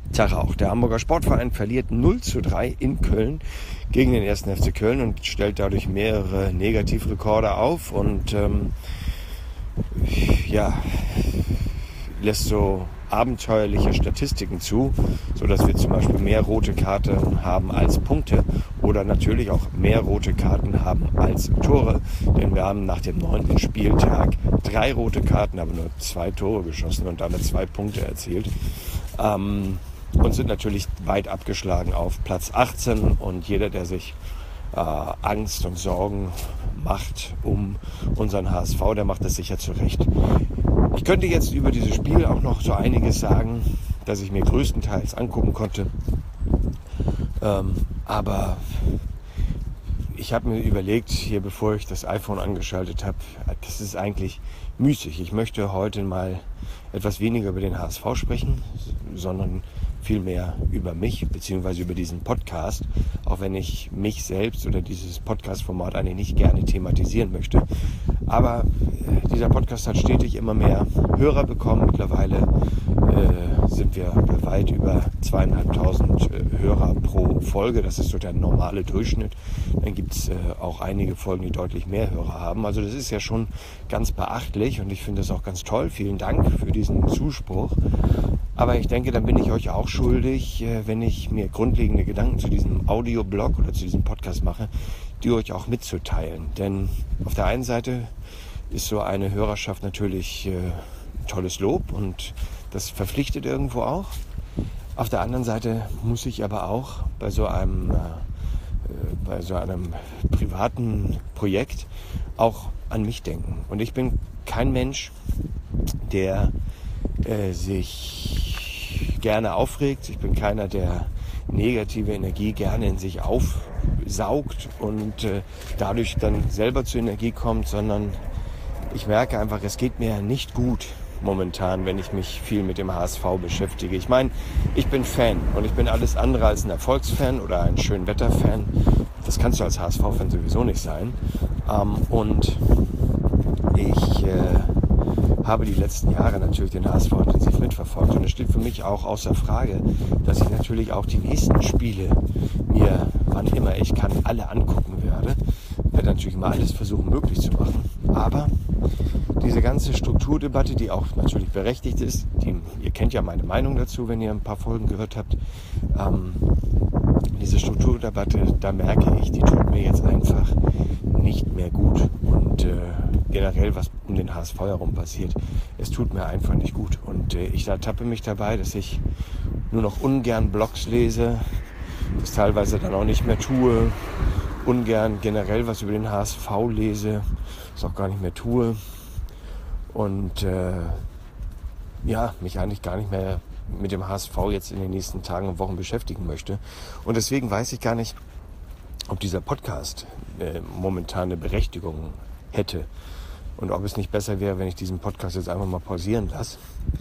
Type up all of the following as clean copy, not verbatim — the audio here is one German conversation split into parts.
Tag auch. Der Hamburger Sportverein verliert 0:3 in Köln gegen den 1. FC Köln und stellt dadurch mehrere Negativrekorde auf und lässt so abenteuerliche Statistiken zu, sodass wir zum Beispiel mehr rote Karten haben als Punkte oder natürlich auch mehr rote Karten haben als Tore, denn wir haben nach dem 9. Spieltag 3 rote Karten, aber nur 2 Tore geschossen und damit 2 Punkte erzielt. Und sind natürlich weit abgeschlagen auf Platz 18 und jeder, der sich Angst und Sorgen macht um unseren HSV, der macht das sicher zurecht. Ich könnte jetzt über dieses Spiel auch noch so einiges sagen, das ich mir größtenteils angucken konnte, aber ich habe mir überlegt, hier bevor ich das iPhone angeschaltet habe, das ist eigentlich müßig. Ich möchte heute mal etwas weniger über den HSV sprechen, sondern vielmehr über mich bzw. über diesen Podcast, auch wenn ich mich selbst oder dieses Podcast-Format eigentlich nicht gerne thematisieren möchte. Aber dieser Podcast hat stetig immer mehr Hörer bekommen. Mittlerweile sind wir bei weit über 2.500 Hörer pro Folge. Das ist so der normale Durchschnitt. Dann gibt es auch einige Folgen, die deutlich mehr Hörer haben. Also das ist ja schon ganz beachtlich und ich finde das auch ganz toll. Vielen Dank für diesen Zuspruch. Aber ich denke, dann bin ich euch auch schuldig, wenn ich mir grundlegende Gedanken zu diesem Audioblog oder zu diesem Podcast mache, die euch auch mitzuteilen. Denn auf der einen Seite ist so eine Hörerschaft natürlich tolles Lob und das verpflichtet irgendwo auch. Auf der anderen Seite muss ich aber auch bei so einem privaten Projekt auch an mich denken. Und ich bin kein Mensch, der sich gerne aufregt. Ich bin keiner, der negative Energie gerne in sich aufsaugt und dadurch dann selber zur Energie kommt, sondern ich merke einfach, es geht mir nicht gut momentan, wenn ich mich viel mit dem HSV beschäftige. Ich meine, ich bin Fan und ich bin alles andere als ein Erfolgsfan oder ein Schönwetterfan. Das kannst du als HSV-Fan sowieso nicht sein. Und ich habe die letzten Jahre natürlich den HSV intensiv mitverfolgt und es steht für mich auch außer Frage, dass ich natürlich auch die nächsten Spiele mir, wann immer ich kann, alle angucken werde. Ich werde natürlich immer alles versuchen möglich zu machen, aber diese ganze Strukturdebatte, die auch natürlich berechtigt ist, ihr kennt ja meine Meinung dazu, wenn ihr ein paar Folgen gehört habt, diese Strukturdebatte, da merke ich, die tut mir jetzt einfach nicht mehr gut und generell, was um den HSV herum passiert, es tut mir einfach nicht gut und ich ertappe mich dabei, dass ich nur noch ungern Blogs lese, das teilweise dann auch nicht mehr tue, ungern generell was über den HSV lese, das auch gar nicht mehr tue und mich eigentlich gar nicht mehr mit dem HSV jetzt in den nächsten Tagen und Wochen beschäftigen möchte. Und deswegen weiß ich gar nicht, ob dieser Podcast momentan eine Berechtigung hätte und ob es nicht besser wäre, wenn ich diesen Podcast jetzt einfach mal pausieren lasse.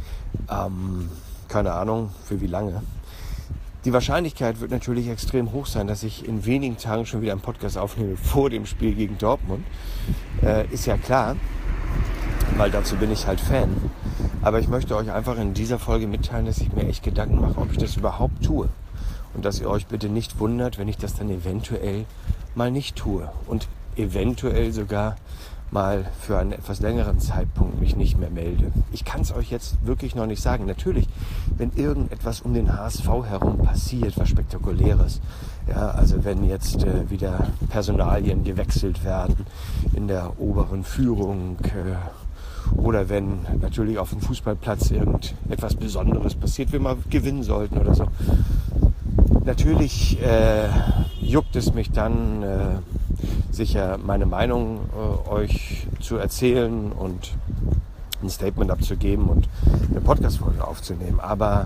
Keine Ahnung, für wie lange. Die Wahrscheinlichkeit wird natürlich extrem hoch sein, dass ich in wenigen Tagen schon wieder einen Podcast aufnehme vor dem Spiel gegen Dortmund. Ist ja klar, weil dazu bin ich halt Fan. Aber ich möchte euch einfach in dieser Folge mitteilen, dass ich mir echt Gedanken mache, ob ich das überhaupt tue. Und dass ihr euch bitte nicht wundert, wenn ich das dann eventuell mal nicht tue. Und eventuell sogar mal für einen etwas längeren Zeitpunkt mich nicht mehr melde. Ich kann es euch jetzt wirklich noch nicht sagen. Natürlich, wenn irgendetwas um den HSV herum passiert, was Spektakuläres, ja, also wenn jetzt wieder Personalien gewechselt werden in der oberen Führung oder wenn natürlich auf dem Fußballplatz irgendetwas Besonderes passiert, wir mal gewinnen sollten oder so. Natürlich juckt es mich dann sicher meine Meinung euch zu erzählen und ein Statement abzugeben und eine Podcast-Folge aufzunehmen. Aber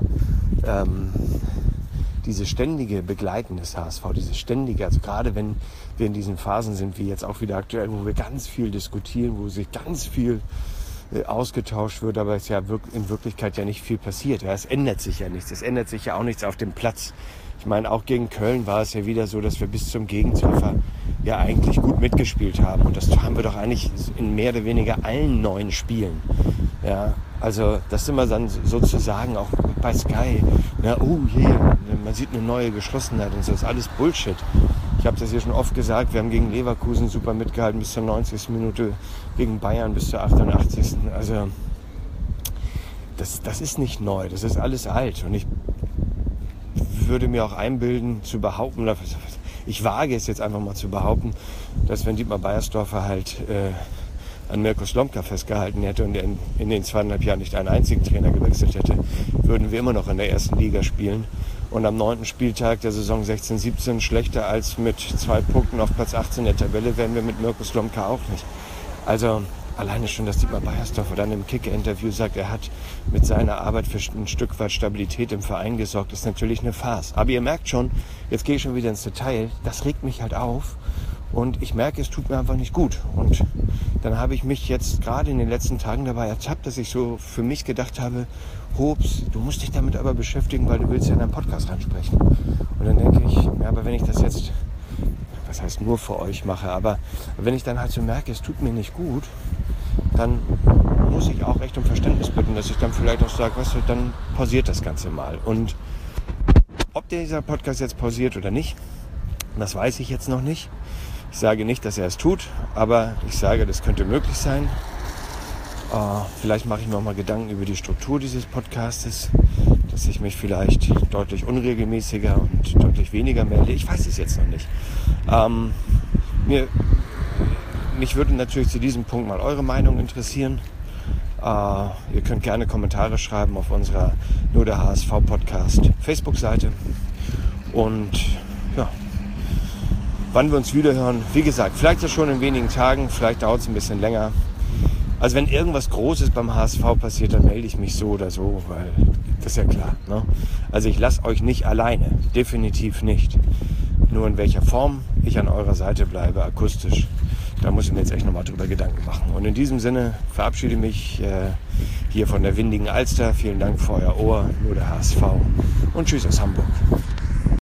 diese ständige Begleiten des HSV, diese ständige, also gerade wenn wir in diesen Phasen sind, wie jetzt auch wieder aktuell, wo wir ganz viel diskutieren, wo sich ganz viel ausgetauscht wird, aber es ja in Wirklichkeit ja nicht viel passiert. Ja, es ändert sich ja nichts. Es ändert sich ja auch nichts auf dem Platz. Ich meine, auch gegen Köln war es ja wieder so, dass wir bis zum Gegentreffer ja eigentlich gut mitgespielt haben. Und das haben wir doch eigentlich in mehr oder weniger allen 9 Spielen. Ja, Also das ist immer dann sozusagen auch bei Sky, na, oh je, man sieht eine neue Geschlossenheit und so, das ist alles Bullshit. Ich habe das hier schon oft gesagt, wir haben gegen Leverkusen super mitgehalten bis zur 90. Minute, gegen Bayern bis zur 88. Also das ist nicht neu, das ist alles alt. Und ich würde mir auch einbilden zu behaupten, ich wage es jetzt einfach mal zu behaupten, dass wenn Dietmar Beiersdorfer halt an Mirko Slomka festgehalten hätte und in den 2,5 Jahren nicht einen einzigen Trainer gewechselt hätte, würden wir immer noch in der ersten Liga spielen. Und am 9. Spieltag der Saison 16/17 schlechter als mit 2 Punkten auf Platz 18 der Tabelle wären wir mit Mirko Slomka auch nicht. Also alleine schon, dass Dietmar Beiersdorfer dann im Kicker-Interview sagt, er hat mit seiner Arbeit für ein Stück weit Stabilität im Verein gesorgt, ist natürlich eine Farce. Aber ihr merkt schon, jetzt gehe ich schon wieder ins Detail, das regt mich halt auf und ich merke, es tut mir einfach nicht gut. Und dann habe ich mich jetzt gerade in den letzten Tagen dabei ertappt, dass ich so für mich gedacht habe, Hobbs, du musst dich damit aber beschäftigen, weil du willst ja in deinen Podcast reinsprechen. Und dann denke ich, ja, aber wenn ich das jetzt, was heißt nur für euch mache, aber wenn ich dann halt so merke, es tut mir nicht gut, dann muss ich auch echt um Verständnis bitten, dass ich dann vielleicht auch sage, weißt du, dann pausiert das Ganze mal. Und ob dieser Podcast jetzt pausiert oder nicht, das weiß ich jetzt noch nicht. Ich sage nicht, dass er es tut, aber ich sage, das könnte möglich sein. Vielleicht mache ich mir auch mal Gedanken über die Struktur dieses Podcastes, dass ich mich vielleicht deutlich unregelmäßiger und deutlich weniger melde. Ich weiß es jetzt noch nicht. Mich würde natürlich zu diesem Punkt mal eure Meinung interessieren. Ihr könnt gerne Kommentare schreiben auf unserer Nur der HSV Podcast Facebook-Seite. Und ja, wann wir uns wiederhören, wie gesagt, vielleicht ja schon in wenigen Tagen, vielleicht dauert es ein bisschen länger. Also wenn irgendwas Großes beim HSV passiert, dann melde ich mich so oder so, weil das ist ja klar. Ne? Also ich lasse euch nicht alleine, definitiv nicht. Nur in welcher Form ich an eurer Seite bleibe, akustisch, da muss ich mir jetzt echt nochmal drüber Gedanken machen. Und in diesem Sinne verabschiede mich hier von der windigen Alster. Vielen Dank für euer Ohr, nur der HSV. Und tschüss aus Hamburg.